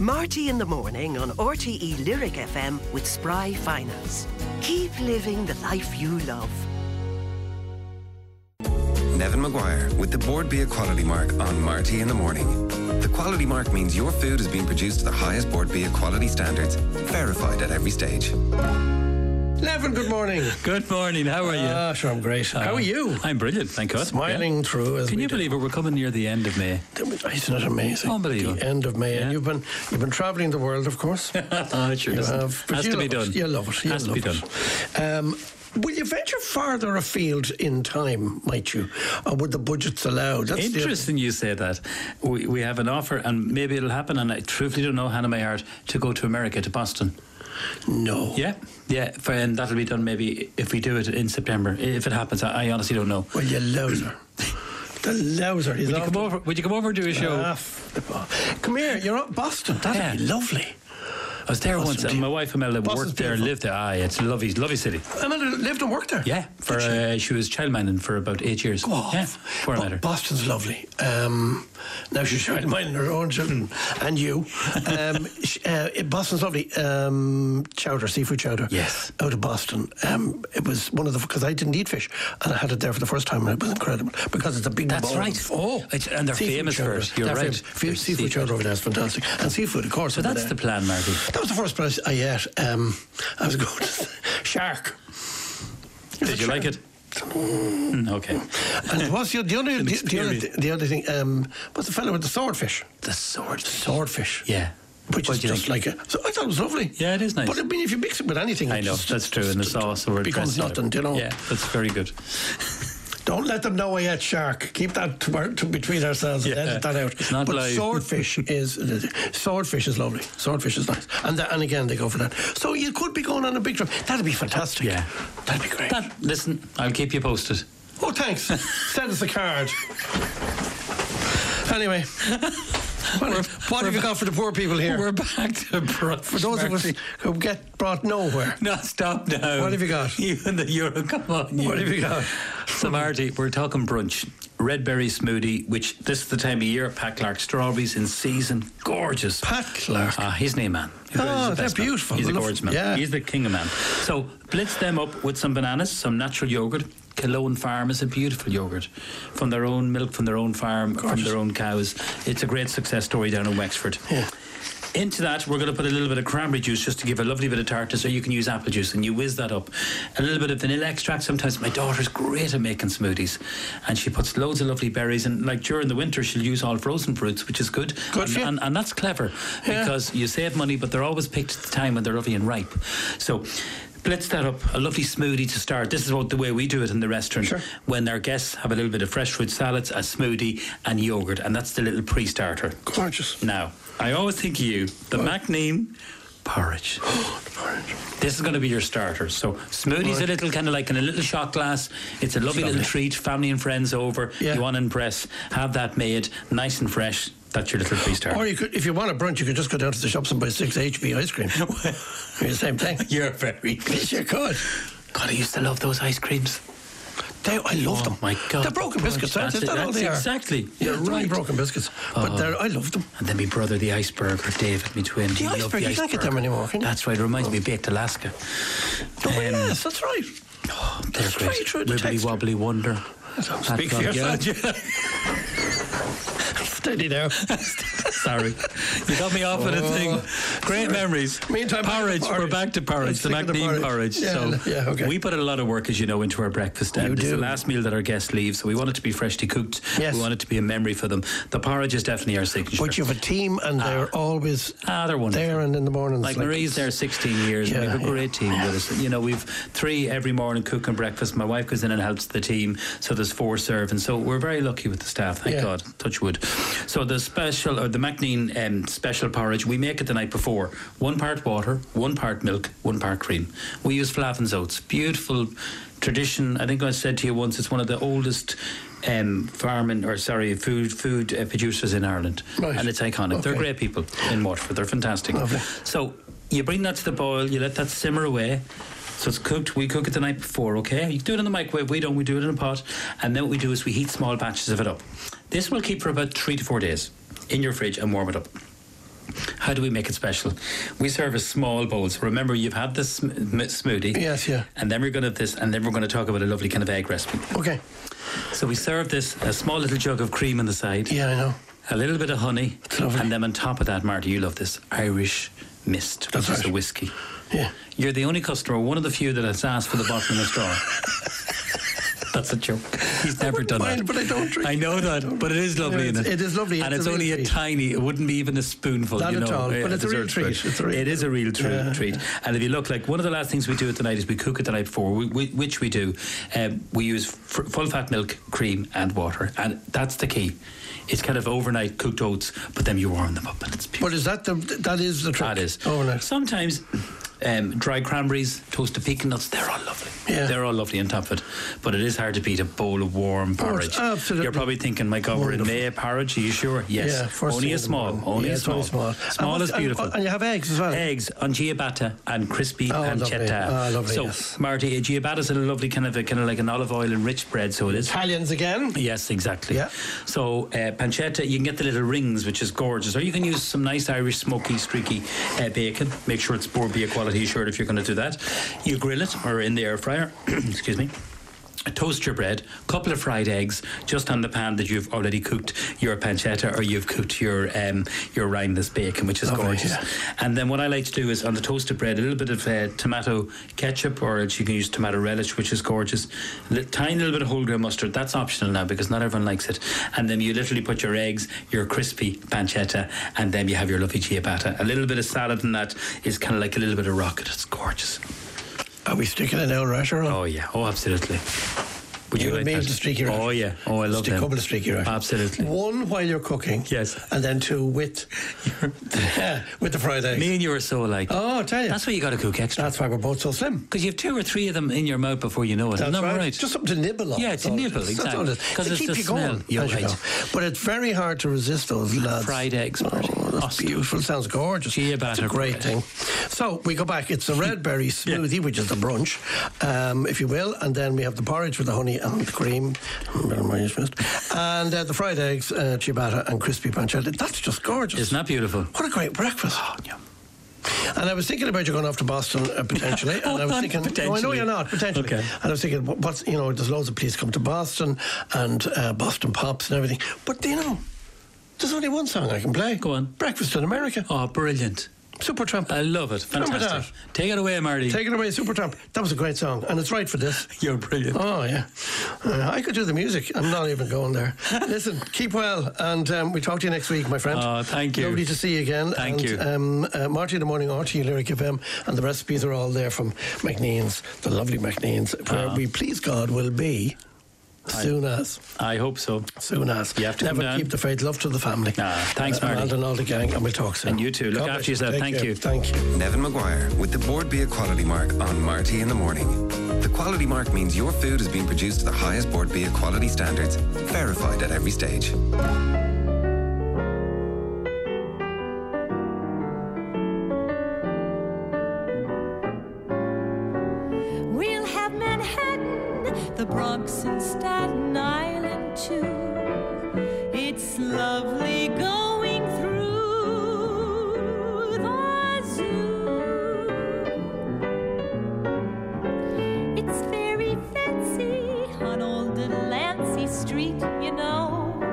Marty in the morning on RTE Lyric FM with Spry Finance. Keep living the life you love. Nevin Maguire with the Board Bia Quality Mark on Marty in the morning. The quality mark means your food is being produced to the highest Board Bia quality standards, verified at every stage. Nevin, good morning. Good morning, how are you? Sure, I'm great. How are you? I'm brilliant, thank God. Smiling through as Can you believe it? We're coming near the end of May. Isn't it amazing? Unbelievable. The end of May. Yeah. And you've been travelling the world, of course. It sure does. Has to be done. You love it. Has to be done. Will you venture farther afield in time, might you? Or would the budgets allow? That's Interesting you say that. We have an offer, and maybe it'll happen, and I truthfully don't know, hand on my heart, to go to America, to Boston. No. Yeah, and that'll be done maybe if we do it in September. If it happens, I honestly don't know. Well, you loser. The loser. Would you come over and do a show? Come here, you're up Boston. That'd be lovely. I was there once, and my wife Imelda worked there and lived there. It's a lovely city. Imelda lived and worked there? Yeah, she was childminding for about 8 years. Go off. Yeah, before I met her. Boston's lovely. Now she's childminding her own children and you. Boston's lovely. Chowder, seafood chowder. Yes. Out of Boston. It was one of the, because I didn't eat fish, and I had it there for the first time, and it was incredible because it's a big bowl. That's right. And they're famous for it. You're right. Seafood chowder over there is fantastic, and seafood, of course. So that's the plan, Marty. That was the first place I ate. I was going to shark. Did you like it? Okay. And it was the other thing. What's the fellow with the swordfish? The swordfish. Swordfish. Yeah. Which is just like it. So I thought it was lovely. Yeah, it is nice. But I mean, if you mix it with anything, I know that's true. In the sauce, or it becomes nothing. You know. Yeah, that's very good. Don't let them know I ate shark. Keep that between ourselves and edit that out. It's not but live. Swordfish is lovely. Swordfish is nice, and again they go for that. So you could be going on a big trip. That'd be fantastic. Yeah, that'd be great. Listen, I'll keep you posted. Oh, thanks. Send us a card. Anyway. What have you got for the poor people here? We're back to brunch. For those of us who get brought nowhere. No, stop now. What have you got? You and the Euro, come on. What have you got? So, Marty, we're talking brunch. Red berry smoothie, which this is the time of year. Pat Clark strawberries in season. Gorgeous. Pat Clark. He's name man. They're beautiful. He's a gorgeous man. Yeah. He's the king of man. So, blitz them up with some bananas, some natural yoghurt. Cologne Farm is a beautiful yoghurt from their own milk, from their own farm, from their own cows. It's a great success story down in Wexford. Yeah. Into that, we're going to put a little bit of cranberry juice just to give a lovely bit of tartness, or you can use apple juice and you whiz that up. A little bit of vanilla extract. Sometimes my daughter's great at making smoothies, and she puts loads of lovely berries, and like during the winter she'll use all frozen fruits, which is good. And that's clever because you save money, but they're always picked at the time when they're lovely and ripe. So blitz that up, a lovely smoothie to start. This is the way we do it in the restaurant. Sure. When our guests have a little bit of fresh fruit salads, a smoothie and yogurt, and that's the little pre-starter. Gorgeous. Now, I always think of you, the Macneen porridge. The porridge. This is going to be your starter. So smoothie's a little kind of like in a little shot glass. It's a lovely little treat. Family and friends over. Yeah. You want to impress. Have that made nice and fresh. That's your little pre-starter. Or you could, if you want a brunch, you could just go down to the shops and buy 6 HB ice cream. The same thing. You're very good. Yes, you could. God, I used to love those ice creams. I love them. Oh my God. They're broken biscuits, aren't they? That's all they are. Exactly. You're right. really broken biscuits. But I love them. And then my brother, the iceberg, or David, my twin. The iceberg, you can't get them anymore, can you? That's right. It reminds me of Baked Alaska. Yes, that's right. Oh, they're That's great. right, through the Wibbly texture. wobbly wonder. Speak for yourself. Steady now. Sorry. You got me off with a thing. Great memories. Meantime, porridge. We're back to porridge. The Macneen porridge. Okay. We put a lot of work, as you know, into our breakfast. You It's do. the last meal that our guests leave, so we want it to be freshly cooked. Yes. We want it to be a memory for them. The porridge is definitely our signature. But you have a team, and they're always they're wonderful. there and in the mornings. Like Marie's there 16 years. Yeah, we have a great team with us. You know, we've 3 every morning cooking breakfast. My wife goes in and helps the team, so there's 4 servants. So we're very lucky with the staff. Thank God. Touch wood. So the special, or the Macneen special porridge, we make it the night before. 1 part water, 1 part milk, 1 part cream. We use Flavin's oats. Beautiful tradition. I think I said to you once, it's one of the oldest food producers in Ireland. Right. And it's iconic. Okay. They're great people in Waterford. They're fantastic. Lovely. So you bring that to the boil, you let that simmer away. So it's cooked. We cook it the night before, okay? You can do it in the microwave. We don't. We do it in a pot. And then what we do is we heat small batches of it up. This will keep for about 3 to 4 days in your fridge and warm it up. How do we make it special? We serve a small bowl. So remember, you've had this smoothie. Yes, yeah. And then we're going to have this, and then we're going to talk about a lovely kind of egg recipe. Okay. So we serve this, a small little jug of cream on the side. Yeah, I know. A little bit of honey. Lovely. And then on top of that, Marty, you love this, Irish mist, which is a whiskey. Yeah. You're the only customer, one of the few that has asked for the bottle in a straw. That's a joke. He's never done that. But I don't drink. I know that, but it is lovely, isn't it? It is lovely. And it's only a tiny, it wouldn't be even a spoonful. Not you know, at all, but it's a real treat. It is a real treat. And if you look, like one of the last things we do at the night is we cook it the night before, which we do. We use full fat milk, cream and water. And that's the key. It's kind of overnight cooked oats, but then you warm them up and it's beautiful. But is that the trick? That is. Overnight. Sometimes dry cranberries, toasted pecan nuts, they're all lovely. Yeah. They're all lovely on top of it. But it is hard to beat a bowl of warm porridge. Absolutely. You're probably thinking, my God, we're in May, porridge, are you sure? Yes. Yeah, first only thing a in the small. morning. Only Yeah, a it's small. only small. Small is beautiful. And you have eggs as well. Eggs on ciabatta and crispy lovely. pancetta. Lovely, So, yes. Marty, ciabatta's a lovely kind of like an olive oil enriched bread, so it is. Italians again. Yes, exactly. Yeah. So pancetta, you can get the little rings, which is gorgeous, or you can use some nice Irish smoky, streaky bacon. Make sure it's Bord Bia quality shirt if you're going to do that. You grill it or in the air fryer. Excuse me. Toast your bread, couple of fried eggs just on the pan that you've already cooked your pancetta, or you've cooked your rineless bacon, which is gorgeous. Yeah. And then what I like to do is on the toasted bread, a little bit of tomato ketchup, or else you can use tomato relish, which is gorgeous. Tiny little bit of whole grain mustard. That's optional now because not everyone likes it. And then you literally put your eggs, your crispy pancetta, and then you have your lovely ciabatta. A little bit of salad, and that is kind of like a little bit of rocket. It's gorgeous. Are we sticking an El Rasher on? Oh yeah, oh absolutely. Would you like mean that? the streaky rasher? Oh yeah, oh I love Just a them. couple of streaky rashers. Absolutely. One while you're cooking. Yes. And then two with the fried eggs. Me and you are so alike. Oh, I tell you. That's why you got to cook extra. That's why we're both so slim. Because you have 2 or 3 of them in your mouth before you know it. That's Isn't that right? Just something to nibble on. Yeah, to nibble, exactly. Because it's keep the you smell. going. You're as you right. go. But it's very hard to resist those lads. Fried eggs, Marty. That's beautiful. Sounds gorgeous. Ciabatta It's a great bread. thing. So we go back. It's a red berry smoothie, which is the brunch, if you will, and then we have the porridge with the honey and the cream, and the fried eggs, ciabatta and crispy pancetta. That's just gorgeous. Isn't that beautiful? What a great breakfast. Oh, yum. And I was thinking about you going off to Boston potentially. And I was thinking, no, I know you're not, potentially. Okay. And I was thinking, what's, there's loads of places come to Boston and Boston Pops and everything. But, there's only one song I can play. Go on. Breakfast in America. Oh, brilliant. Supertramp. I love it. Remember Fantastic. that? Take it away, Marty. Take it away, Supertramp. That was a great song, and it's right for this. You're brilliant. Oh, yeah. I could do the music. I'm not even going there. Listen, keep well, and we talk to you next week, my friend. Oh, thank you. Lovely to see you again. Thank you. Marty in the Morning, RTE Lyric FM, and the recipes are all there from McNean's, the lovely McNean's, where we, please God, will be soon as. I hope so. Soon as. You have to come Never down. keep the faith. Love to the family. Thanks, Marty. And all the gang, and we'll talk soon. And you too. Look God after bless yourself. Take Thank care. you. Thank you. Nevin Maguire with the Bord Bia Quality Mark on Marty in the Morning. The quality mark means your food is being produced to the highest Bord Bia quality standards, verified at every stage. We'll have Manhattan, the Bronx and Staten Island too. It's lovely